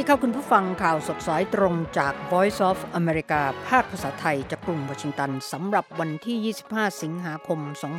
ค่ะคุณผู้ฟังข่าวสดสายตรงจาก Voice of America ภาคภาษาไทยจากกรุงวอชิงตันสำหรับวันที่ 25 สิงหาคม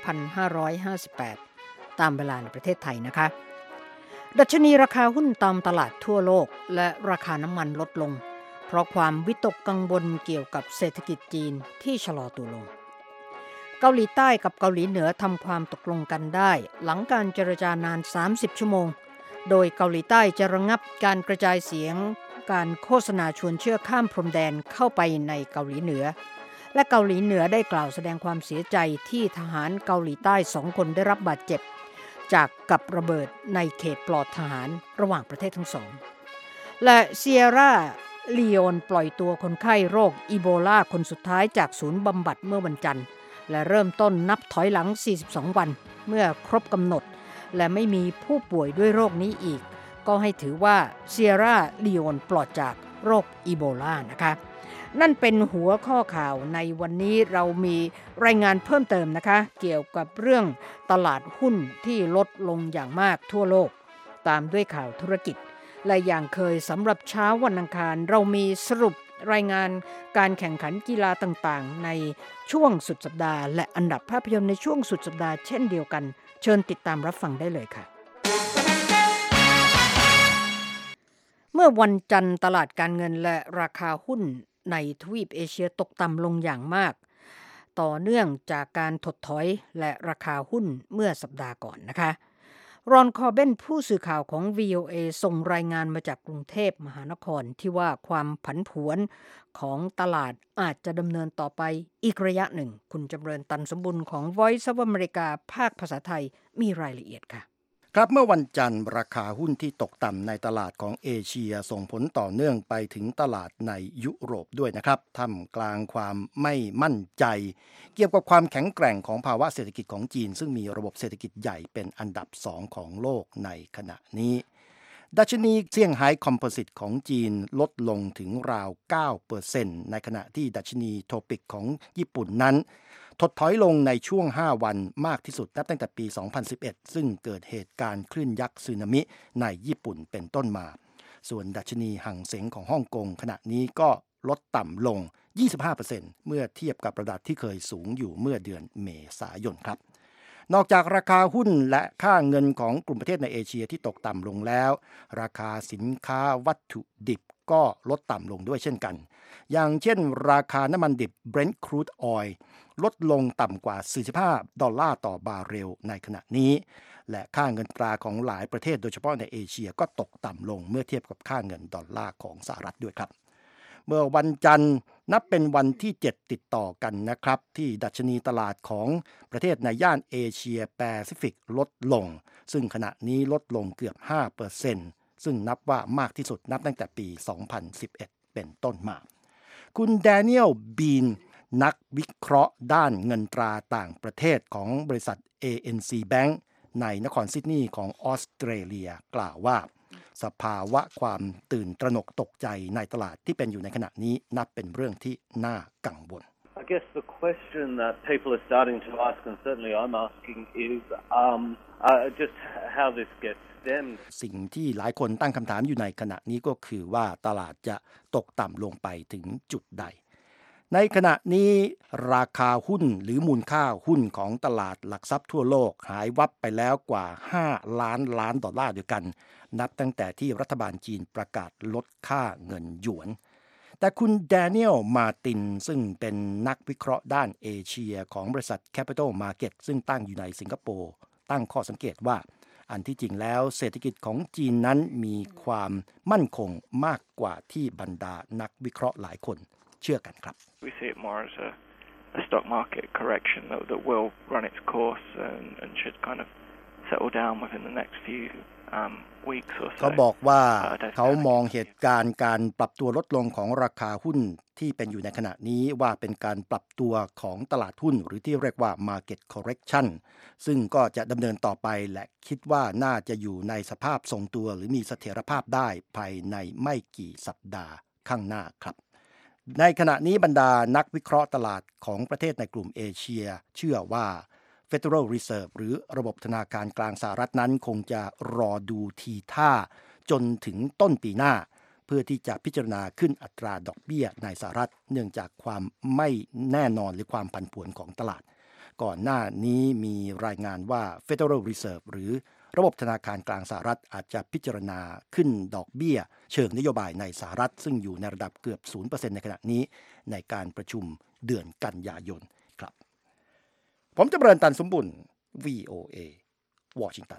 2558 ตามเวลาในประเทศไทยนะคะ ดัชนีราคาหุ้นตามตลาดทั่วโลกและราคาน้ำมันลดลงเพราะความวิตกกังวลเกี่ยวกับเศรษฐกิจจีนที่ชะลอตัวลงเกาหลีใต้กับเกาหลีเหนือทำความตกลงกันได้หลังการเจรจานาน 30 ชั่วโมงโดยเกาหลีใต้จะระงับการกระจายเสียงการโฆษณาชวนเชื่อข้ามพรมแดนเข้าไปในเกาหลีเหนือและเกาหลีเหนือได้กล่าวแสดงความเสียใจที่ทหารเกาหลีใต้2 คนได้รับบาดเจ็บจากกับระเบิดในเขตปลอดทหารระหว่างประเทศทั้งสองและเซียร่าลีโอนปล่อยตัวคนไข้โรคอีโบลาคนสุดท้ายจากศูนย์บำบัดเมื่อวันจันทร์และเริ่มต้นนับถอยหลัง 42 วันเมื่อครบกำหนดและไม่มีผู้ป่วยด้วยโรคนี้อีกก็ให้ถือว่าเซียร่าลีโอนปลอดจากโรคอีโบลานะคะนั่นเป็นหัวข้อข่าวในวันนี้เรามีรายงานเพิ่มเติมนะคะเกี่ยวกับเรื่องตลาดหุ้นที่ลดลงอย่างมากทั่วโลกตามด้วยข่าวธุรกิจและอย่างเคยสำหรับเช้าวันอังคารเรามีสรุปรายงานการแข่งขันกีฬาต่างๆในช่วงสุดสัปดาห์และอันดับภาพยนตร์ในช่วงสุดสัปดาห์เช่นเดียวกันเชิญติดตามรับฟังได้เลยค่ะเมื่อวันจันทร์ตลาดการเงินและราคาหุ้นในทวีปเอเชียตกต่ำลงอย่างมากต่อเนื่องจากการถดถอยและราคาหุ้นเมื่อสัปดาห์ก่อนนะคะรอนคอร์เบนผู้สื่อข่าวของ VOA ส่งรายงานมาจากกรุงเทพมหานครที่ว่าความผันผวนของตลาดอาจจะดำเนินต่อไปอีกระยะหนึ่งคุณจำเริญตันสมบุญของ Voice of America ภาคภาษาไทยมีรายละเอียดค่ะครับเมื่อวันจันทร์ราคาหุ้นที่ตกต่ำในตลาดของเอเชียส่งผลต่อเนื่องไปถึงตลาดในยุโรปด้วยนะครับท่ามกลางความไม่มั่นใจเกี่ยวกับความแข็งแกร่งของภาวะเศรษฐกิจของจีนซึ่งมีระบบเศรษฐกิจใหญ่เป็นอันดับ2ของโลกในขณะนี้ดัชนีเซี่ยงไฮ้คอมโพสิตของจีนลดลงถึงราว 9% ในขณะที่ดัชนีโทปิกของญี่ปุ่นนั้นถดถอยลงในช่วง5วันมากที่สุดนับตั้งแต่ปี 2011 ซึ่งเกิดเหตุการณ์คลื่นยักษ์สึนามิในญี่ปุ่นเป็นต้นมาส่วนดัชนีหั่งเส็งของฮ่องกงขณะนี้ก็ลดต่ำลง 25% เมื่อเทียบกับระดับที่เคยสูงอยู่เมื่อเดือนเมษายนครับนอกจากราคาหุ้นและค่าเงินของกลุ่มประเทศในเอเชียที่ตกต่ำลงแล้วราคาสินค้าวัตถุดิบก็ลดต่ำลงด้วยเช่นกันอย่างเช่นราคาน้ำมันดิบ Brent Crude Oil ลดลงต่ำกว่า$45ต่อบาร์เรลในขณะนี้และค่าเงินตราของหลายประเทศโดยเฉพาะในเอเชียก็ตกต่ำลงเมื่อเทียบกับค่าเงินดอลลาร์ของสหรัฐด้วยครับเมื่อวันจันทร์นับเป็นวันที่7ติดต่อกันนะครับที่ดัชนีตลาดของประเทศในย่านเอเชียแปซิฟิกลดลงซึ่งขณะนี้ลดลงเกือบ 5% ซึ่งนับว่ามากที่สุดนับตั้งแต่ปี 2011 เป็นต้นมาคุณแดเนียลบีนนักวิเคราะห์ด้านเงินตราต่างประเทศของบริษัท ANC Bank ในนครซิดนีย์ของออสเตรเลียกล่าวว่าสภาวะความตื่นตระหนกตกใจในตลาดที่เป็นอยู่ในขณะนี้นับเป็นเรื่องที่น่ากังวล I guess the question that people are starting to ask, and certainly I'm asking, is just how this gets stemmed. สิ่งที่หลายคนตั้งคำถามอยู่ในขณะนี้ก็คือว่าตลาดจะตกต่ำลงไปถึงจุดใดในขณะนี้ราคาหุ้นหรือมูลค่าหุ้นของตลาดหลักทรัพย์ทั่วโลกหายวับไปแล้วกว่า$5 ล้านด้วยกันนับตั้งแต่ที่รัฐบาลจีนประกาศลดค่าเงินหยวนแต่คุณแดเนียลมาตินซึ่งเป็นนักวิเคราะห์ด้านเอเชียของบริษัท Capital Market ซึ่งตั้งอยู่ในสิงคโปร์ตั้งข้อสังเกตว่าอันที่จริงแล้วเศรษฐกิจของจีนนั้นมีความมั่นคงมากกว่าที่บรรดานักวิเคราะห์หลายคนเชื่อกันครับ We see it more as a stock market correction that will run its course and should kind of settle down within the next few weeks or so. เขาบอกว่าเขามองเหตุการณ์การปรับตัวลดลงของราคาหุ้นที่เป็นอยู่ในขณะนี้ว่าเป็นการปรับตัวของตลาดหุ้นหรือที่เรียกว่า market correction ซึ่งก็จะดำเนินต่อไปและคิดว่าน่าจะอยู่ในสภาพทรงตัวหรือมีเสถียรภาพได้ภายในไม่กี่สัปดาห์ข้างหน้าครับในขณะนี้บรรดานักวิเคราะห์ตลาดของประเทศในกลุ่มเอเชียเชื่อว่า Federal Reserve หรือระบบธนาคารกลางสหรัฐนั้นคงจะรอดูทีท่าจนถึงต้นปีหน้าเพื่อที่จะพิจารณาขึ้นอัตราดอกเบี้ยในสหรัฐเนื่องจากความไม่แน่นอนหรือความผันผวนของตลาดก่อนหน้านี้มีรายงานว่า Federal Reserve หรือระบบธนาคารกลางสหรัฐอาจจะพิจารณาขึ้นดอกเบี้ยเชิงนโยบายในสหรัฐซึ่งอยู่ในระดับเกือบ 0% ในขณะนี้ในการประชุมเดือนกันยายนครับผมจำเริญตันสมบุญ VOA วอชิงตัน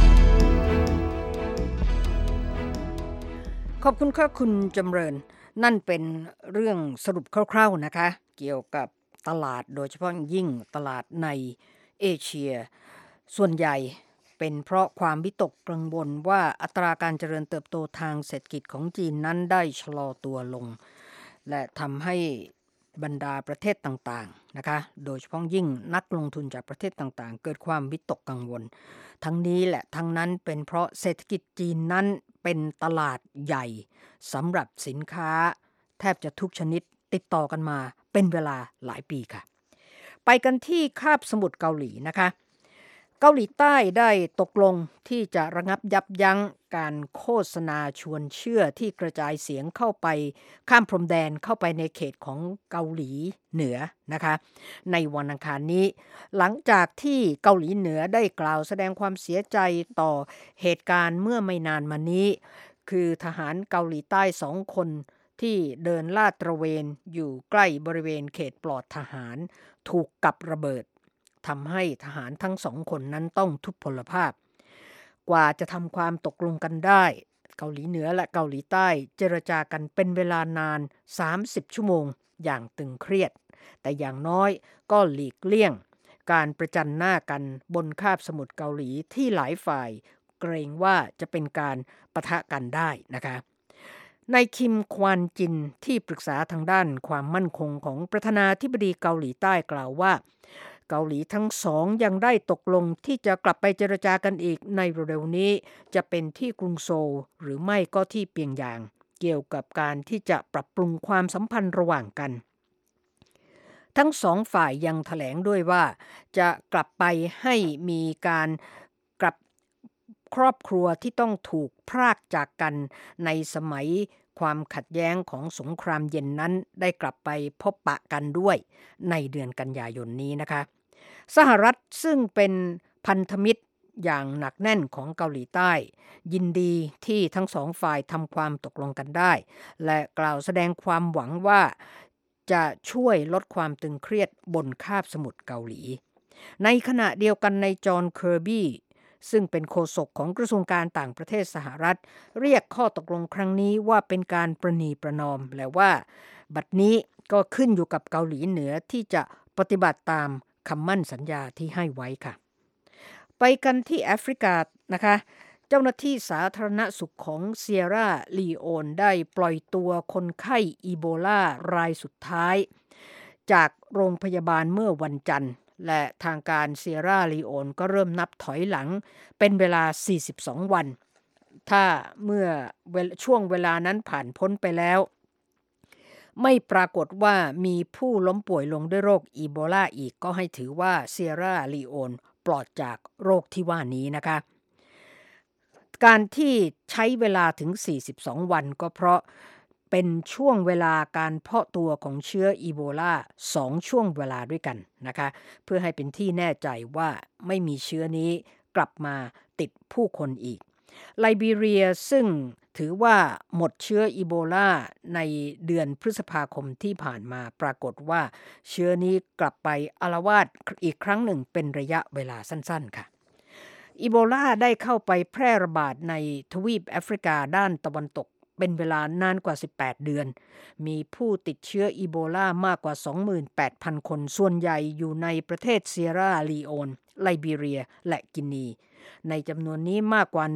ขอบคุณค่ะคุณจำเริญนั่นเป็นเรื่องสรุปคร่าวๆนะคะเกี่ยวกับตลาดโดยเฉพาะยิ่งตลาดในเอเชียส่วนใหญ่เป็นเพราะความวิตกกังวลว่าอัตราการเจริญเติบโตทางเศรษฐกิจของจีนนั้นได้ชะลอตัวลงและทำให้บรรดาประเทศต่างๆนะคะโดยเฉพาะยิ่งนักลงทุนจากประเทศต่างๆเกิดความวิตกกังวลทั้งนี้และทั้งนั้นเป็นเพราะเศรษฐกิจจีนนั้นเป็นตลาดใหญ่สำหรับสินค้าแทบจะทุกชนิดติดต่อกันมาเป็นเวลาหลายปีค่ะไปกันที่คาบสมุทรเกาหลีนะคะเกาหลีใต้ได้ตกลงที่จะระงับยับยั้งการโฆษณาชวนเชื่อที่กระจายเสียงเข้าไปข้ามพรมแดนเข้าไปในเขตของเกาหลีเหนือนะคะในวันอังคารนี้หลังจากที่เกาหลีเหนือได้กล่าวแสดงความเสียใจต่อเหตุการณ์เมื่อไม่นานมานี้คือทหารเกาหลีใต้2 คนที่เดินลาดตระเวนอยู่ใกล้บริเวณเขตปลอดทหารถูกกับระเบิดทำให้ทหารทั้ง2 คนนั้นต้องทุพพลภาพกว่าจะทำความตกลงกันได้เกาหลีเหนือและเกาหลีใต้เจรจากันเป็นเวลานาน30 ชั่วโมงอย่างตึงเครียดแต่อย่างน้อยก็หลีกเลี่ยงการประจันหน้ากันบนคาบสมุทรเกาหลีที่หลายฝ่ายเกรงว่าจะเป็นการปะทะกันได้นะคะนายคิมควานจินที่ปรึกษาทางด้านความมั่นคงของประธานาธิบดีเกาหลีใต้กล่าวว่าเกาหลีทั้งสองยังได้ตกลงที่จะกลับไปเจรจากันอีกในเร็วๆนี้จะเป็นที่กรุงโซลหรือไม่ก็ที่เปียงยางเกี่ยวกับการที่จะปรับปรุงความสัมพันธ์ระหว่างกันทั้ง2 ฝ่ายยังแถลงด้วยว่าจะกลับไปให้มีการกลับครอบครัวที่ต้องถูกพรากจากกันในสมัยความขัดแย้งของสงครามเย็นนั้นได้กลับไปพบปะกันด้วยในเดือนกันยายนนี้นะคะสหรัฐซึ่งเป็นพันธมิตรอย่างหนักแน่นของเกาหลีใต้ยินดีที่ทั้ง2 ฝ่ายทำความตกลงกันได้และกล่าวแสดงความหวังว่าจะช่วยลดความตึงเครียดบนคาบสมุทรเกาหลีในขณะเดียวกันในจอห์นเคอร์บี้ซึ่งเป็นโฆษกของกระทรวงการต่างประเทศสหรัฐเรียกข้อตกลงครั้งนี้ว่าเป็นการประนีประนอมและว่าบัดนี้ก็ขึ้นอยู่กับเกาหลีเหนือที่จะปฏิบัติตามคำมั่นสัญญาที่ให้ไว้ค่ะไปกันที่แอฟริกานะคะเจ้าหน้าที่สาธารณสุขของเซียร่าลีโอนได้ปล่อยตัวคนไข้อีโบลารายสุดท้ายจากโรงพยาบาลเมื่อวันจันทร์และทางการเซียร่าลีโอนก็เริ่มนับถอยหลังเป็นเวลา42 วันถ้าเมื่อช่วงเวลานั้นผ่านพ้นไปแล้วไม่ปรากฏว่ามีผู้ล้มป่วยลงด้วยโรคอีโบลาอีกก็ให้ถือว่าเซียร่าลีโอนปลอดจากโรคที่ว่านี้นะคะการที่ใช้เวลาถึง42 วันก็เพราะเป็นช่วงเวลาการเพาะตัวของเชื้ออีโบลา2 ช่วงเวลาด้วยกันนะคะเพื่อให้เป็นที่แน่ใจว่าไม่มีเชื้อนี้กลับมาติดผู้คนอีกไลบีเรียซึ่งถือว่าหมดเชื้ออีโบลาในเดือนพฤษภาคมที่ผ่านมาปรากฏว่าเชื้อนี้กลับไปอาละวาดอีกครั้งหนึ่งเป็นระยะเวลาสั้นๆค่ะอีโบลาได้เข้าไปแพร่ระบาดในทวีปแอฟริกาด้านตะวันตกเป็นเวลานานกว่า18 เดือนมีผู้ติดเชื้ออีโบลามากกว่า 28,000 คนส่วนใหญ่อยู่ในประเทศเซียร่าลีโอนไลบีเรียและกินีในจำนวนนี้มากกว่า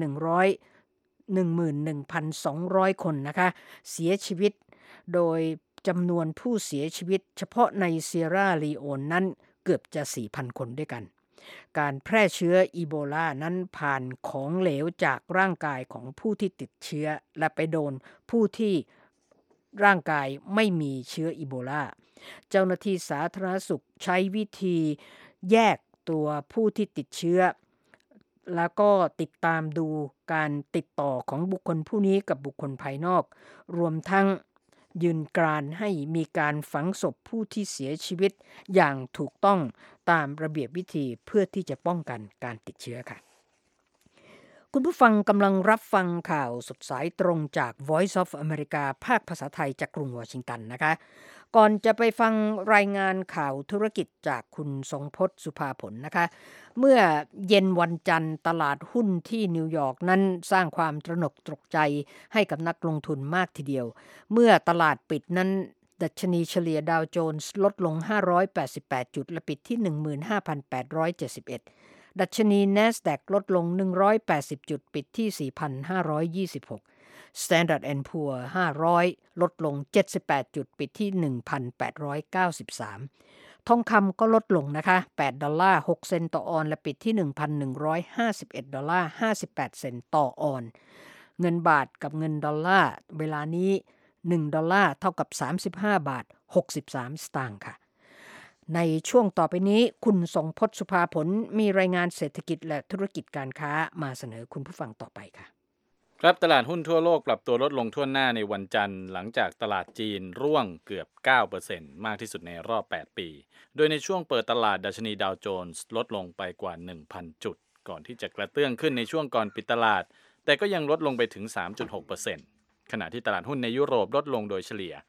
11,200 คนนะคะเสียชีวิตโดยจำนวนผู้เสียชีวิตเฉพาะในเซียร่าลีโอนนั้นเกือบจะ 4,000 คนด้วยกันการแพร่เชื้ออีโบลานั้นผ่านของเหลวจากร่างกายของผู้ที่ติดเชื้อและไปโดนผู้ที่ร่างกายไม่มีเชื้ออีโบลาเจ้าหน้าที่สาธารณสุขใช้วิธีแยกตัวผู้ที่ติดเชื้อแล้วก็ติดตามดูการติดต่อของบุคคลผู้นี้กับบุคคลภายนอกรวมทั้งยืนกรานให้มีการฝังศพผู้ที่เสียชีวิตอย่างถูกต้องตามระเบียบวิธีเพื่อที่จะป้องกันการติดเชื้อค่ะคุณผู้ฟังกำลังรับฟังข่าวสดสายตรงจาก Voice of America ภาคภาษาไทยจากกรุงวอชิงตันนะคะก่อนจะไปฟังรายงานข่าวธุรกิจจากคุณทรงพจน์สุภาผลนะคะเมื่อเย็นวันจันทร์ตลาดหุ้นที่นิวยอร์กนั้นสร้างความตระหนกตกใจให้กับนักลงทุนมากทีเดียวเมื่อตลาดปิดนั้นดัชนีเฉลี่ยดาวโจนส์ลดลง588จุดและปิดที่ 15,871 ดัชนี NASDAQ ลดลง180จุดปิดที่ 4,526 Standard & Poor 500ลดลง78จุดปิดที่ 1,893 ทองคำก็ลดลงนะคะ$8.06ต่อออนและปิดที่ $1,151.58 ต่อออนเงินบาทกับเงินดอลลาร์เวลานี้$1เท่ากับ35.63 บาทค่ะในช่วงต่อไปนี้คุณทรงพจน์สุภาผลมีรายงานเศรษฐกิจและธุรกิจการค้ามาเสนอคุณผู้ฟังต่อไปค่ะครับตลาดหุ้นทั่วโลกปรับตัวลดลงทั่วหน้าในวันจันทร์หลังจากตลาดจีนร่วงเกือบ 9% มากที่สุดในรอบ 8 ปีโดยในช่วงเปิดตลาดดัชนีดาวโจนส์ลดลงไปกว่า 1,000 จุดก่อนที่จะกระเตื้องขึ้นในช่วงก่อนปิดตลาดแต่ก็ยังลดลงไปถึง 3.6% ขณะที่ตลาดหุ้นในยุโรปลดลงโดยเฉลี่ย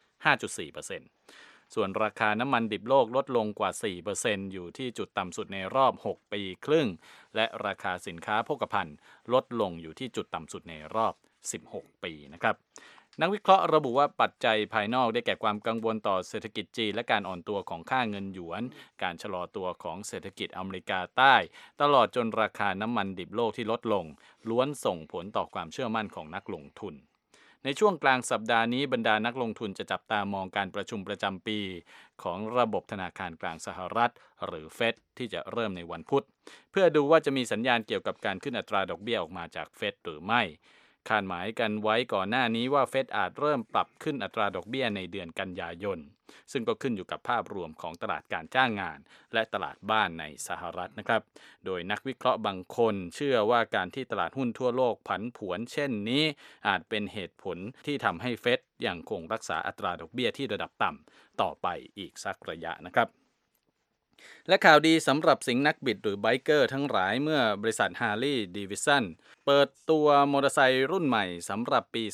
5.4%ส่วนราคาน้ำมันดิบโลกลดลงกว่า 4% อยู่ที่จุดต่ำสุดในรอบ 6 ปีครึ่งและราคาสินค้าโภคภัณฑ์ลดลงอยู่ที่จุดต่ำสุดในรอบ 16 ปีนะครับนักวิเคราะห์ระบุว่าปัจจัยภายนอกได้แก่ความกังวลต่อเศรษฐกิจจีนและการอ่อนตัวของค่าเงินหยวนการชะลอตัวของเศรษฐกิจอเมริกาใต้ตลอดจนราคาน้ำมันดิบโลกที่ลดลงล้วนส่งผลต่อความเชื่อมั่นของนักลงทุนในช่วงกลางสัปดาห์นี้บรรดานักลงทุนจะจับตามองการประชุมประจำปีของระบบธนาคารกลางสหรัฐหรือเฟดที่จะเริ่มในวันพุธเพื่อดูว่าจะมีสัญญาณเกี่ยวกับการขึ้นอัตราดอกเบี้ยออกมาจากเฟดหรือไม่คาดหมายกันไว้ก่อนหน้านี้ว่าเฟดอาจเริ่มปรับขึ้นอัตราดอกเบี้ยในเดือนกันยายนซึ่งก็ขึ้นอยู่กับภาพรวมของตลาดการจ้างงานและตลาดบ้านในสหรัฐนะครับโดยนักวิเคราะห์บางคนเชื่อว่าการที่ตลาดหุ้นทั่วโลกผันผวนเช่นนี้อาจเป็นเหตุผลที่ทำให้เฟดยังคงรักษาอัตราดอกเบี้ยที่ระดับต่ำต่อไปอีกสักระยะนะครับและข่าวดีสำหรับสิงห์นักบิดหรือไบเกอร์ทั้งหลายเมื่อบริษัท Harley Davidson เปิดตัวมอเตอร์ไซค์รุ่นใหม่สำหรับปี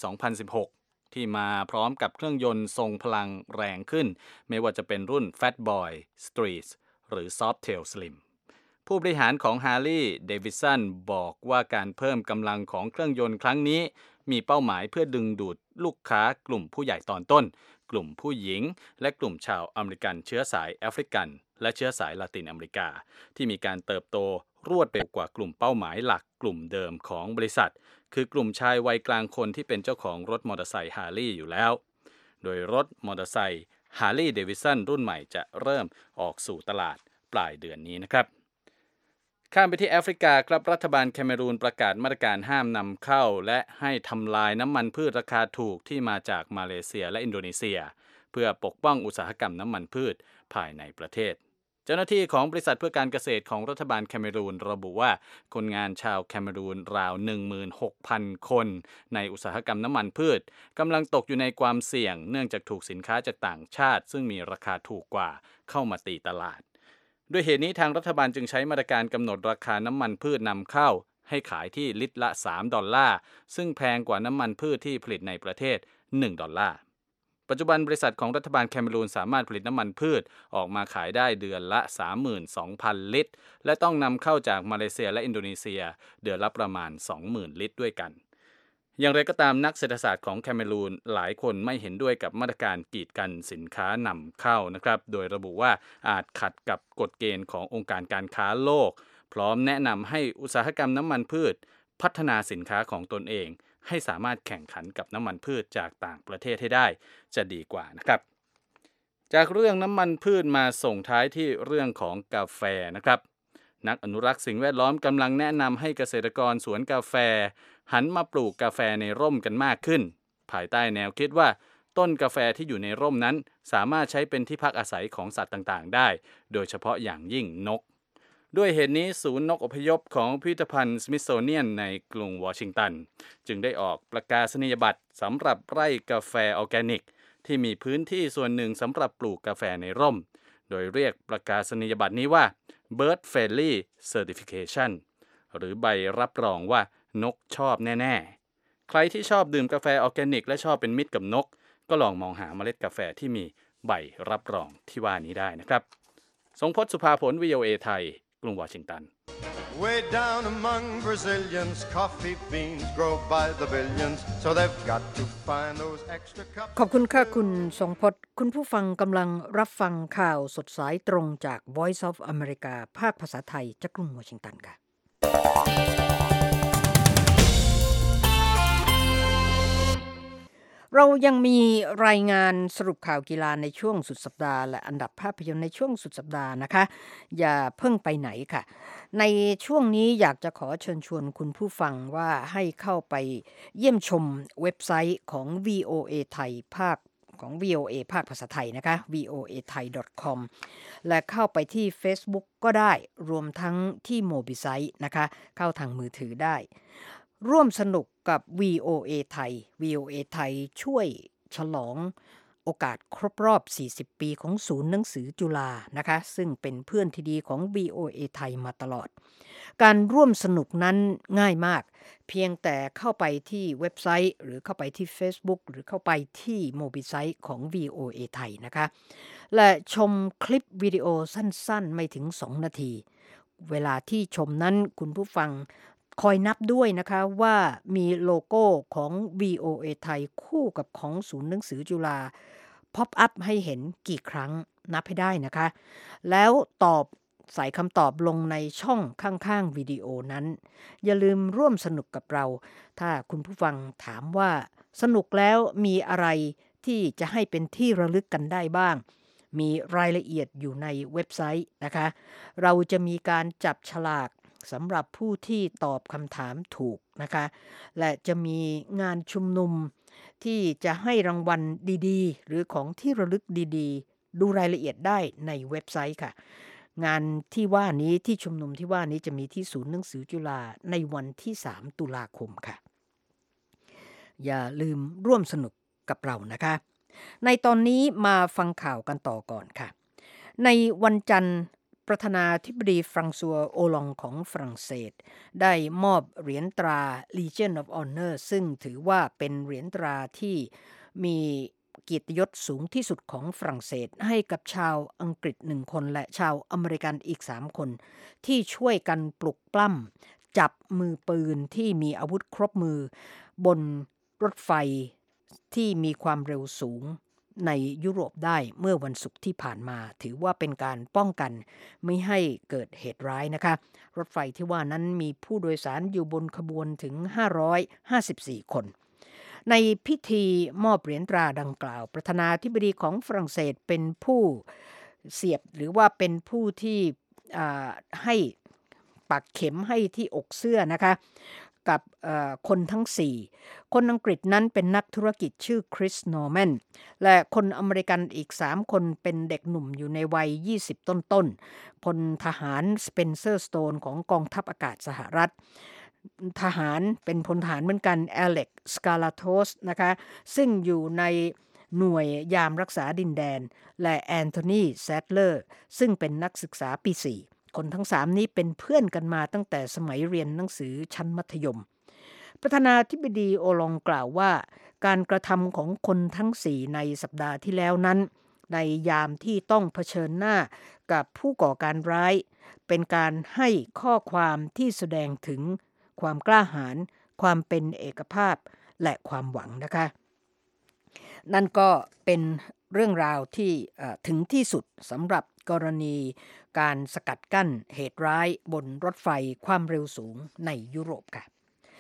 2016 ที่มาพร้อมกับเครื่องยนต์ทรงพลังแรงขึ้นไม่ว่าจะเป็นรุ่น Fat Boy, Street หรือ Softail Slim ผู้บริหารของ Harley Davidson บอกว่าการเพิ่มกำลังของเครื่องยนต์ครั้งนี้มีเป้าหมายเพื่อดึงดูดลูกค้ากลุ่มผู้ใหญ่ตอนต้นกลุ่มผู้หญิงและกลุ่มชาวอเมริกันเชื้อสายแอฟริกันและเชื้อสายละตินอเมริกาที่มีการเติบโตรวดเร็วกว่ากลุ่มเป้าหมายหลักกลุ่มเดิมของบริษัทคือกลุ่มชายวัยกลางคนที่เป็นเจ้าของรถมอเตอร์ไซค์ฮาร์ลีย์อยู่แล้วโดยรถมอเตอร์ไซค์ฮาร์ลีย์เดวิสันรุ่นใหม่จะเริ่มออกสู่ตลาดปลายเดือนนี้นะครับข้ามไปที่แอฟริกาครับรัฐบาลแคเมรูนประกาศมาตรการห้ามนำเข้าและให้ทำลายน้ำมันพืชราคาถูกที่มาจากมาเลเซียและอินโดนีเซียเพื่อปกป้องอุตสาหกรรมน้ำมันพืชภายในประเทศเจ้าหน้าที่ของบริษัทเพื่อการเกษตรของรัฐบาลแคเมรูนระบุว่าคนงานชาวแคเมรูนราว 16,000 คนในอุตสาหกรรมน้ำมันพืชกำลังตกอยู่ในความเสี่ยงเนื่องจากถูกสินค้าจากต่างชาติซึ่งมีราคาถูกกว่าเข้ามาตีตลาดด้วยเหตุนี้ทางรัฐบาลจึงใช้มาตรการกำหนดราคาน้ำมันพืชนำเข้าให้ขายที่ลิตรละ$3ซึ่งแพงกว่าน้ำมันพืชที่ผลิตในประเทศ$1ปัจจุบันบริษัทของรัฐบาลแคเมรูนสามารถผลิตน้ำมันพืชออกมาขายได้เดือนละ 32,000 ลิตรและต้องนำเข้าจากมาเลเซียและอินโดนีเซียเดือนละประมาณ 20,000 ลิตรด้วยกันอย่างไรก็ตามนักเศรษฐศาสตร์ของแคเมรูนหลายคนไม่เห็นด้วยกับมาตรการกีดกันสินค้านำเข้านะครับโดยระบุว่าอาจขัดกับกฎเกณฑ์ขององค์การการค้าโลกพร้อมแนะนำให้อุตสาหกรรมน้ำมันพืชพัฒนาสินค้าของตนเองให้สามารถแข่งขันกับน้ำมันพืชจากต่างประเทศให้ได้จะดีกว่านะครับจากเรื่องน้ำมันพืชมาส่งท้ายที่เรื่องของกาแฟนะครับนักอนุรักษ์สิ่งแวดล้อมกำลังแนะนำให้เกษตรกรสวนกาแฟหันมาปลูกกาแฟในร่มกันมากขึ้นภายใต้แนวคิดว่าต้นกาแฟที่อยู่ในร่มนั้นสามารถใช้เป็นที่พักอาศัยของสัตว์ต่างๆได้โดยเฉพาะอย่างยิ่งนกด้วยเหตุนี้ศูนย์นกอพยพของพิพิธภัณฑ์สมิธโซเนียนในกรุงวอชิงตันจึงได้ออกประกาศนียบัตรสำหรับไร่กาแฟออร์แกนิกที่มีพื้นที่ส่วนหนึ่งสำหรับปลูกกาแฟในร่มโดยเรียกประกาศนียบัตรนี้ว่า Bird Friendly Certification หรือใบรับรองว่านกชอบแน่ๆใครที่ชอบดื่มกาแฟออร์แกนิกและชอบเป็นมิตรกับนกก็ลองมองหาเมล็ดกาแฟที่มีใบรับรองที่ว่านี้ได้นะครับทรงพจน์สุภาผล VOA ไทยกรุงวอชิงตัน Way down among Brazilians, coffee beans grow by the billions, so they've got to find those extra cups. ขอบคุณค่ะคุณทรงพจน์คุณผู้ฟังกำลังรับฟังข่าวสดสายตรงจาก Voice of America ภาคภาษาไทยจากกรุงวอชิงตันค่ะเรายังมีรายงานสรุปข่าวกีฬาในช่วงสุดสัปดาห์และอันดับภาพยนตร์ในช่วงสุดสัปดาห์นะคะอย่าเพิ่งไปไหนค่ะในช่วงนี้อยากจะขอเชิญชวนคุณผู้ฟังว่าให้เข้าไปเยี่ยมชมเว็บไซต์ของ VOA ไทยภาคของ VOA ภาคภาษาไทยนะคะ voathai.com และเข้าไปที่ Facebook ก็ได้รวมทั้งที่โมบิไซต์นะคะเข้าทางมือถือได้ร่วมสนุกกับ VOA ไทย VOA ไทยช่วยฉลองโอกาสครบรอบ40ปีของศูนย์หนังสือจุฬานะคะซึ่งเป็นเพื่อนที่ดีของ VOA ไทยมาตลอดการร่วมสนุกนั้นง่ายมากเพียงแต่เข้าไปที่เว็บไซต์หรือเข้าไปที่ Facebook หรือเข้าไปที่โมบิไซต์ของ VOA ไทยนะคะและชมคลิปวิดีโอสั้นๆไม่ถึง2นาทีเวลาที่ชมนั้นคุณผู้ฟังคอยนับด้วยนะคะว่ามีโลโก้ของ VOA ไทยคู่กับของศูนย์หนังสือจุฬาพ็อปอัพให้เห็นกี่ครั้งนับให้ได้นะคะแล้วใส่คำตอบลงในช่องข้างๆวิดีโอนั้นอย่าลืมร่วมสนุกกับเราถ้าคุณผู้ฟังถามว่าสนุกแล้วมีอะไรที่จะให้เป็นที่ระลึกกันได้บ้างมีรายละเอียดอยู่ในเว็บไซต์นะคะเราจะมีการจับฉลากสำหรับผู้ที่ตอบคำถามถูกนะคะและจะมีงานชุมนุมที่จะให้รางวัลดีๆหรือของที่ระลึกดีๆดูรายละเอียดได้ในเว็บไซต์ค่ะงานที่ว่านี้ที่ชุมนุมที่ว่านี้จะมีที่ศูนย์หนังสือจุฬาในวันที่3ตุลาคมค่ะอย่าลืมร่วมสนุกกับเรานะคะในตอนนี้มาฟังข่าวกันต่อก่อนค่ะในวันจันทร์ประธานาธิบดีฟรังซัวโอลองของฝรั่งเศสได้มอบเหรียญตรา Legion of Honor ซึ่งถือว่าเป็นเหรียญตราที่มีเกียรติยศสูงที่สุดของฝรั่งเศสให้กับชาวอังกฤษ1คนและชาวอเมริกันอีก3คนที่ช่วยกันปลุกปล้ำจับมือปืนที่มีอาวุธครบมือบนรถไฟที่มีความเร็วสูงในยุโรปได้เมื่อวันศุกร์ที่ผ่านมาถือว่าเป็นการป้องกันไม่ให้เกิดเหตุร้ายนะคะรถไฟที่ว่านั้นมีผู้โดยสารอยู่บนขบวนถึง554คนในพิธีมอบเหรียญตราดังกล่าวประธานาธิบดีของฝรั่งเศสเป็นผู้เสียบหรือว่าเป็นผู้ที่ให้ปักเข็มให้ที่อกเสื้อนะคะกับคนทั้ง4คนอังกฤษนั้นเป็นนักธุรกิจชื่อคริสนอร์แมนและคนอเมริกันอีก3คนเป็นเด็กหนุ่มอยู่ในวัย20ต้นๆพลทหารสเปนเซอร์สโตนของกองทัพอากาศสหรัฐทหารเป็นพลทหารเหมือนกันอเล็กสกาลาโทสนะคะซึ่งอยู่ในหน่วยยามรักษาดินแดนและแอนโทนีแซดเลอร์ซึ่งเป็นนักศึกษาปี4คนทั้ง3นี้เป็นเพื่อนกันมาตั้งแต่สมัยเรียนหนังสือชั้นมัธยมประธานาธิบดีโอลองกล่าวว่าการกระทำของคนทั้ง4ในสัปดาห์ที่แล้วนั้นในยามที่ต้องเผชิญหน้ากับผู้ก่อการร้ายเป็นการให้ข้อความที่แสดงถึงความกล้าหาญความเป็นเอกภาพและความหวังนะคะนั่นก็เป็นเรื่องราวที่ถึงที่สุดสำหรับกรณีการสกัดกั้นเหตุร้ายบนรถไฟความเร็วสูงในยุโรปค่ะ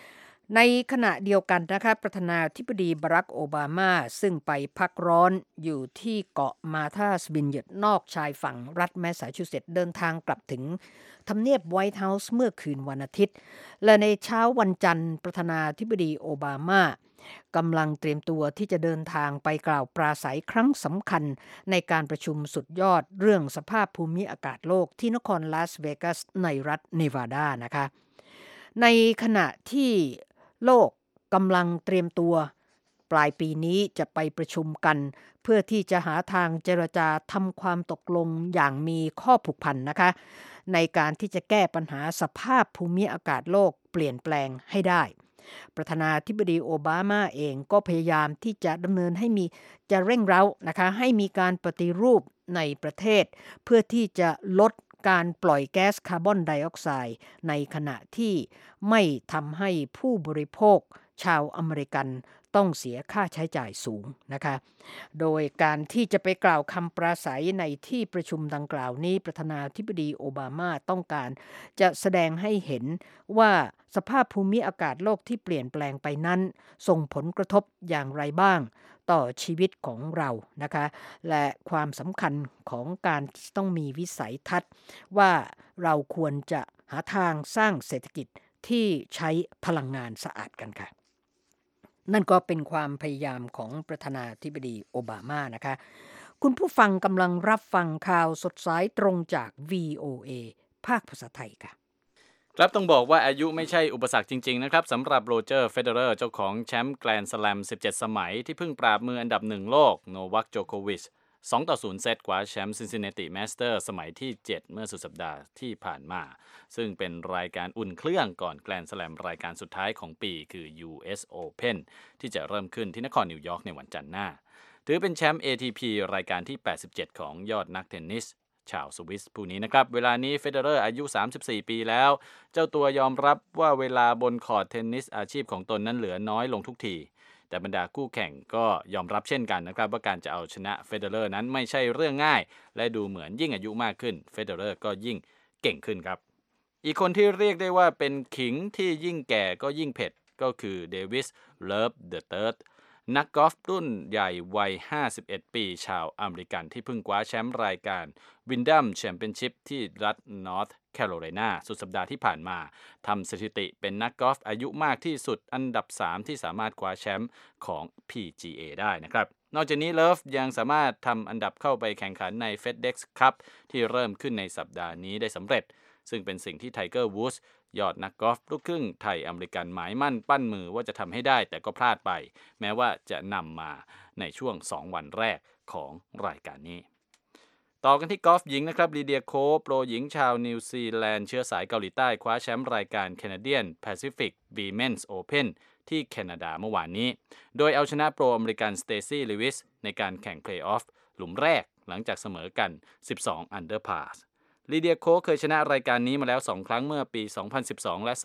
ในขณะเดียวกันนะคะประธานาธิบดีบารักโอบามาซึ่งไปพักร้อนอยู่ที่เกาะมาธาสวินเยตนอกชายฝั่งรัฐแมสซาชูเซตส์เดินทางกลับถึงทำเนียบไวท์เฮาส์เมื่อคืนวันอาทิตย์และในเช้าวันจันทร์ประธานาธิบดีโอบามากำลังเตรียมตัวที่จะเดินทางไปกล่าวปราศัยครั้งสำคัญในการประชุมสุดยอดเรื่องสภาพภูมิอากาศโลกที่นครลาสเวกัสในรัฐเนวาดานะคะในขณะที่โลกกำลังเตรียมตัวปลายปีนี้จะไปประชุมกันเพื่อที่จะหาทางเจรจาทำความตกลงอย่างมีข้อผูกพันนะคะในการที่จะแก้ปัญหาสภาพภูมิอากาศโลกเปลี่ยนแปลงให้ได้ประธานาธิบดีโอบามาเองก็พยายามที่จะดำเนินให้มีจะเร่งเร้านะคะให้มีการปฏิรูปในประเทศเพื่อที่จะลดการปล่อยแก๊สคาร์บอนไดออกไซด์ในขณะที่ไม่ทำให้ผู้บริโภคชาวอเมริกันต้องเสียค่าใช้จ่ายสูงนะคะโดยการที่จะไปกล่าวคำปราศัยในที่ประชุมดังกล่าวนี้ประธานาธิบดีโอบามาต้องการจะแสดงให้เห็นว่าสภาพภูมิอากาศโลกที่เปลี่ยนแปลงไปนั้นส่งผลกระทบอย่างไรบ้างต่อชีวิตของเรานะคะและความสำคัญของการต้องมีวิสัยทัศน์ว่าเราควรจะหาทางสร้างเศรษฐกิจที่ใช้พลังงานสะอาดกันค่ะนั่นก็เป็นความพยายามของประธานาธิบดีโอบามานะคะคุณผู้ฟังกำลังรับฟังข่าวสดสายตรงจาก VOA ภาคภาษาไทยค่ะครับต้องบอกว่าอายุไม่ใช่อุปสรรคจริงๆนะครับสำหรับโรเจอร์เฟเดอร์เจ้าของแชมป์แกรนด์สแลม17 สมัยที่เพิ่งปราบมืออันดับ1โลกโนวัคโจโควิช2-0 เซตกว่าแชมป์ซินซินเนติแมสเตอร์สมัยที่7เมื่อสุดสัปดาห์ที่ผ่านมาซึ่งเป็นรายการอุ่นเครื่องก่อนแกรนด์สแลมรายการสุดท้ายของปีคือ US Open ที่จะเริ่มขึ้นที่นครนิวยอร์กในวันจันทร์หน้าถือเป็นแชมป์ ATP รายการที่87ของยอดนักเทนนิสชาวสวิสผู้นี้นะครับเวลานี้เฟเดอร์อายุ34ปีแล้วเจ้าตัวยอมรับว่าเวลาบนคอร์ตเทนนิสอาชีพของตนนั้นเหลือน้อยลงทุกทีแต่บรรดาคู่แข่งก็ยอมรับเช่นกันนะครับว่าการจะเอาชนะเฟเดอร์นั้นไม่ใช่เรื่องง่ายและดูเหมือนยิ่งอายุมากขึ้นเฟเดอร์ก็ยิ่งเก่งขึ้นครับอีกคนที่เรียกได้ว่าเป็นขิงที่ยิ่งแก่ก็ยิ่งเผ็ดก็คือเดวิสเลิฟเดอะเติร์ดนักกอล์ฟรุ่นใหญ่วัย51ปีชาวอเมริกันที่เพิ่งคว้าแชมป์รายการวินดัมแชมเปี้ยนชิพที่รัฐนอร์ทแคโรไลนาสุดสัปดาห์ที่ผ่านมาทำสถิติเป็นนักกอล์ฟอายุมากที่สุดอันดับ3ที่สามารถคว้าแชมป์ของ PGA ได้นะครับนอกจากนี้เลิฟยังสามารถทำอันดับเข้าไปแข่งขันใน FedEx Cup ที่เริ่มขึ้นในสัปดาห์นี้ได้สำเร็จซึ่งเป็นสิ่งที่ไทเกอร์วูดส์ยอดนักกอล์ฟลูกครึ่งไทยอเมริกันหมายมั่นปั้นมือว่าจะทำให้ได้แต่ก็พลาดไปแม้ว่าจะนำมาในช่วง2วันแรกของรายการนี้ต่อกันที่กอล์ฟหญิงนะครับลีเดียโคโปรหญิงชาวนิวซีแลนด์เชื้อสายเกาหลีใต้คว้าแชมป์รายการ Canadian Pacific Women's Open ที่แคนาดาเมื่อวานนี้โดยเอาชนะโปรอเมริกันสเตซี่ลิวิสในการแข่งเพลย์ออฟหลุมแรกหลังจากเสมอกัน12 under parลีเดียโคเคยชนะรายการนี้มาแล้ว2ครั้งเมื่อปี2012และ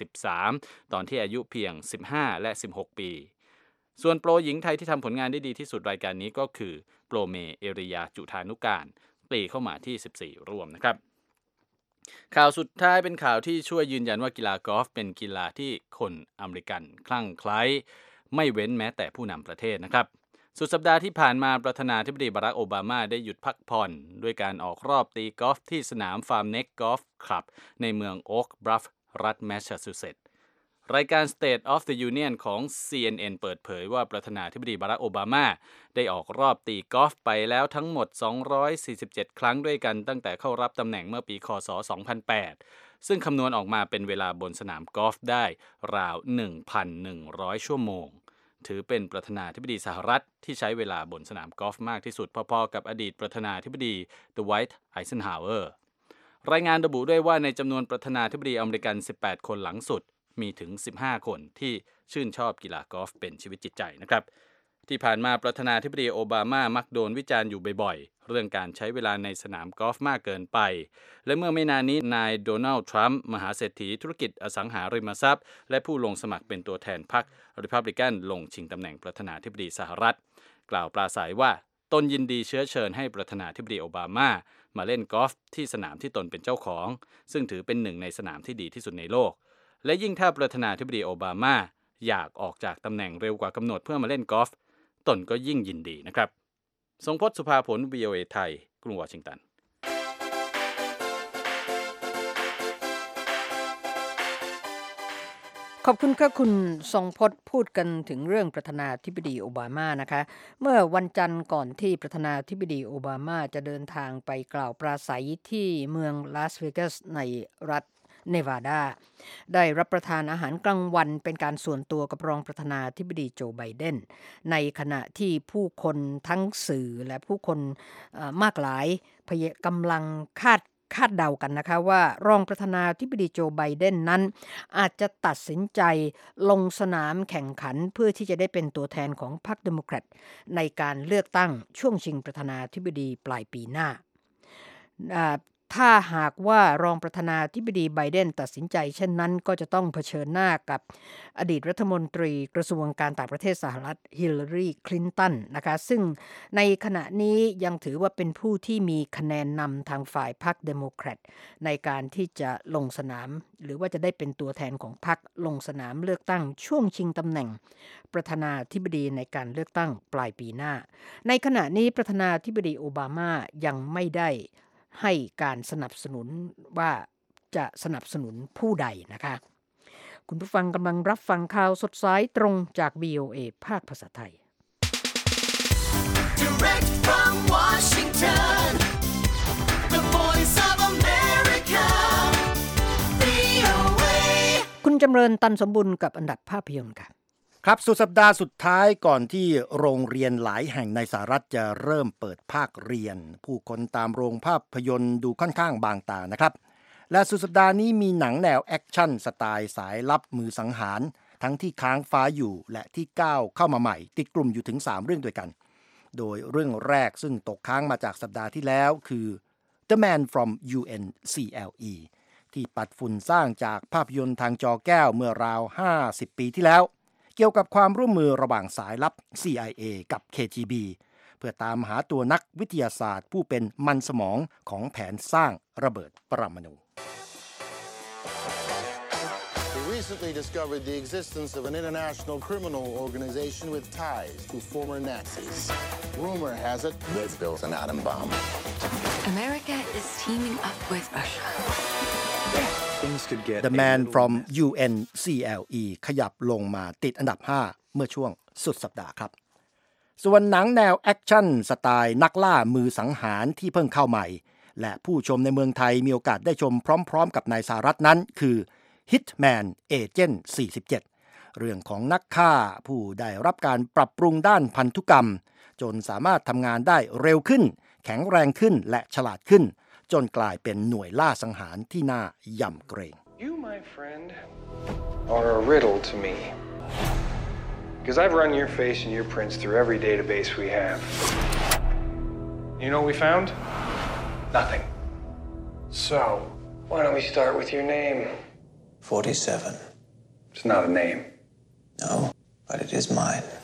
2013ตอนที่อายุเพียง15และ16ปีส่วนโปรหญิงไทยที่ทำผลงานได้ดีที่สุดรายการนี้ก็คือโปรเมเอริยาจุธานุการตีเข้ามาที่14ร่วมนะครับข่าวสุดท้ายเป็นข่าวที่ช่วยยืนยันว่ากีฬากอล์ฟเป็นกีฬาที่คนอเมริกันคลั่งไคล้ไม่เว้นแม้แต่ผู้นำประเทศนะครับสุดสัปดาห์ที่ผ่านมาประธานาธิบดีบารักโอบามาได้หยุดพักผ่อนด้วยการออกรอบตีกอล์ฟที่สนามฟาร์มเน็กกอล์ฟคลับในเมืองโอ๊กบลัฟรัฐแมสซาชูเซตส์รายการ State of the Union ของ CNN เปิดเผยว่าประธานาธิบดีบารักโอบามาได้ออกรอบตีกอล์ฟไปแล้วทั้งหมด247ครั้งด้วยกันตั้งแต่เข้ารับตำแหน่งเมื่อปีค.ศ. 2008ซึ่งคำนวณออกมาเป็นเวลาบนสนามกอล์ฟได้ราว 1,100 ชั่วโมงถือเป็นประธานาธิบดีสหรัฐที่ใช้เวลาบนสนามกอล์ฟมากที่สุดพอๆกับอดีตประธานาธิบดีดไวท์ไอเซนฮาวเวอร์รายงานระบุด้วยว่าในจำนวนประธานาธิบดีอเมริกัน18คนหลังสุดมีถึง15คนที่ชื่นชอบกีฬากอล์ฟเป็นชีวิตจิตใจนะครับที่ผ่านมาประธานาธิบดีโอบามามักโดนวิจารณ์อยู่บ่อยๆเรื่องการใช้เวลาในสนามกอล์ฟมากเกินไปและเมื่อไม่นานนี้นายโดนัลด์ทรัมป์มหาเศรษฐีธุรกิจอสังหาริมทรัพย์และผู้ลงสมัครเป็นตัวแทนพรรครีพับลิกันลงชิงตำแหน่งประธานาธิบดีสหรัฐกล่าวปราศัยว่าตนยินดีเชื้อเชิญให้ประธานาธิบดีโอบามาเล่นกอล์ฟที่สนามที่ตนเป็นเจ้าของซึ่งถือเป็นหนึ่งในสนามที่ดีที่สุดในโลกและยิ่งถ้าประธานาธิบดีโอบามาอยากออกจากตำแหน่งเร็วกว่ากำหนดเพื่อมาเล่นกอล์ฟตนก็ยิ่งยินดีนะครับทรงพจน์สุภาผล VOA ไทยกรุงวอชิงตันขอบคุณค่ะคุณทรงพจน์พูดกันถึงเรื่องประธานาธิบดีโอบามานะคะเมื่อวันจันทร์ก่อนที่ประธานาธิบดีโอบามาจะเดินทางไปกล่าวปราศัยที่เมืองลาสเวกัสในรัฐเนวาดาได้รับประทานอาหารกลางวันเป็นการส่วนตัวกับรองประธานาธิบดีโจไบเดนในขณะที่ผู้คนทั้งสื่อและผู้คนมากหลายกำลังคาดเดากันนะคะว่ารองประธานาธิบดีโจไบเดนนั้นอาจจะตัดสินใจลงสนามแข่งขันเพื่อที่จะได้เป็นตัวแทนของพรรคเดโมแครตในการเลือกตั้งช่วงชิงประธานาธิบดีปลายปีหน้าถ้าหากว่ารองประธานาธิบดีไบเดนตัดสินใจเช่นนั้นก็จะต้องเผชิญหน้ากับอดีตรัฐมนตรีกระทรวงการต่างประเทศสหรัฐฮิลลารีคลินตันนะคะซึ่งในขณะนี้ยังถือว่าเป็นผู้ที่มีคะแนนนำทางฝ่ายพรรคเดโมแครตในการที่จะลงสนามหรือว่าจะได้เป็นตัวแทนของพรรคลงสนามเลือกตั้งช่วงชิงตำแหน่งประธานาธิบดีในการเลือกตั้งปลายปีหน้าในขณะนี้ประธานาธิบดีโอบามายังไม่ได้ให้การสนับสนุนว่าจะสนับสนุนผู้ใดนะคะคุณผู้ฟังกำลังรับฟังข่าวสดสายตรงจาก VOA ภาคภาษาไทย Direct from Washington, the voice of America, VOA คุณจำเริญตันสมบุญกับอันดับภาพยนตร์ค่ะครับสุดสัปดาห์สุดท้ายก่อนที่โรงเรียนหลายแห่งในสหรัฐจะเริ่มเปิดภาคเรียนผู้คนตามโรงภาพยนตร์ดูค่อนข้างบางตานะครับและสุดสัปดาห์นี้มีหนังแนวแอคชั่นสไตล์สายลับมือสังหารทั้งที่ค้างฟ้าอยู่และที่ก้าวเข้ามาใหม่ติดกลุ่มอยู่ถึง3เรื่องด้วยกันโดยเรื่องแรกซึ่งตกค้างมาจากสัปดาห์ที่แล้วคือ The Man from UNCLE ที่ปัดฝุ่นสร้างจากภาพยนตร์ทางจอแก้วเมื่อราว50ปีที่แล้วเกี่ยวกับความร่วมมือระหว่างสายลับ CIA กับ KGB เพื่อตามหาตัวนักวิทยาศาสตร์ผู้เป็นมันสมองของแผนสร้างระเบิดปรมาณู We recently discovered the existence of an international criminal organization with ties to former Nazis. Rumor has it they've built an atom bomb. America is teaming up with Russia.The Man from UNCLE ขยับลงมาติดอันดับ5เมื่อช่วงสุดสัปดาห์ครับส่วนหนังแนวแอคชั่นสไตล์นักล่ามือสังหารที่เพิ่งเข้าใหม่และผู้ชมในเมืองไทยมีโอกาสได้ชมพร้อมๆกับในสหรัฐนั้นคือ Hitman Agent 47 เรื่องของนักฆ่าผู้ได้รับการปรับปรุงด้านพันธุกรรมจนสามารถทำงานได้เร็วขึ้นแข็งแรงขึ้นและฉลาดขึ้นจนกลายเป็นหน่วยล่าสังหารที่น่ายำเกรง You, my friend, are a riddle to me. Because I've run your face and your prints through every database we have. You know what we found? Nothing. So, why don't we start with your name? 47. It's not a name. No, but it is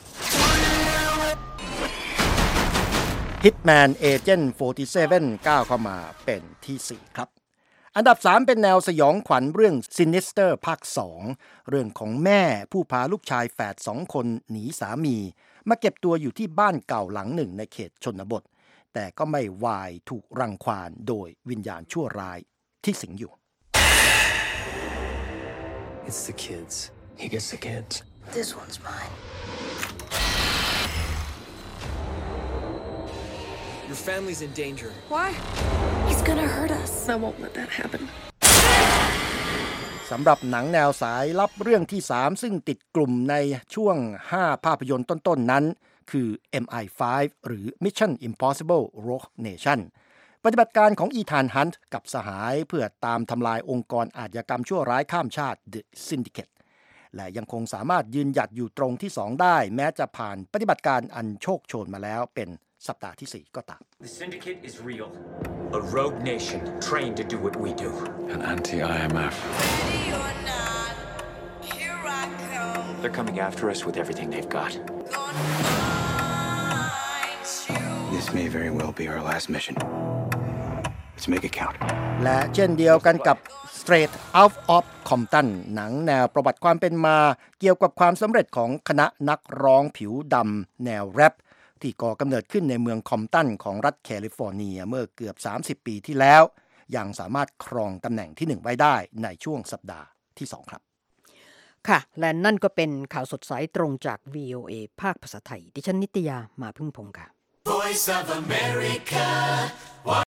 mine.Hitman Agent 47 ก้าวเข้ามาเป็นที่4ครับอันดับ3เป็นแนวสยองขวัญเรื่อง Sinister ภาค2เรื่องของแม่ผู้พาลูกชายแฝด2คนหนีสามีมาเก็บตัวอยู่ที่บ้านเก่าหลังหนึ่งในเขตชนบทแต่ก็ไม่วายถูกรังควานโดยวิญญาณชั่วร้ายที่สิงอยู่ It's the kids. He gets the kids. This one's mine.Your family's in danger. Why? He's gonna hurt us. I won't let that happen. สำหรับหนังแนวสายลับเรื่องที่3ซึ่งติดกลุ่มในช่วง5ภาพยนตร์ต้นๆนั้นคือ MI5 หรือ Mission Impossible Rogue Nation ปฏิบัติการของอีธานฮันต์กับสหายเพื่อตามทำลายองค์กรอาชญากรรมชั่วร้ายข้ามชาติ The Syndicate และยังคงสามารถยืนหยัดอยู่ตรงที่2ได้แม้จะผ่านปฏิบัติการอันโชคโชนมาแล้วเป็นสัปดาห์ที่4ก็ตาม The syndicate is real. A rogue nation trained to do what we do. An anti-IMF. Ready or not, here I come. They're coming after us with everything they've got. Gonna find you. This may very well be our last mission. Let's make it count. และเช่นเดียวกันกับ Straight Out of Compton หนังแนวประวัติความเป็นมาเกี่ยวกับความสำเร็จของคณะนักร้องผิวดำแนวแรปที่ก่อกำเนิดขึ้นในเมืองคอมตันของรัฐแคลิฟอร์เนียเมื่อเกือบ30 ปีที่แล้วยังสามารถครองตำแหน่งที่1ไว้ได้ในช่วงสัปดาห์ที่2ครับค่ะและนั่นก็เป็นข่าวสดสายตรงจาก VOA ภาคภาษาไทยดิฉันนิตยามาพึ่งพงศ์ค่ะ Voice of America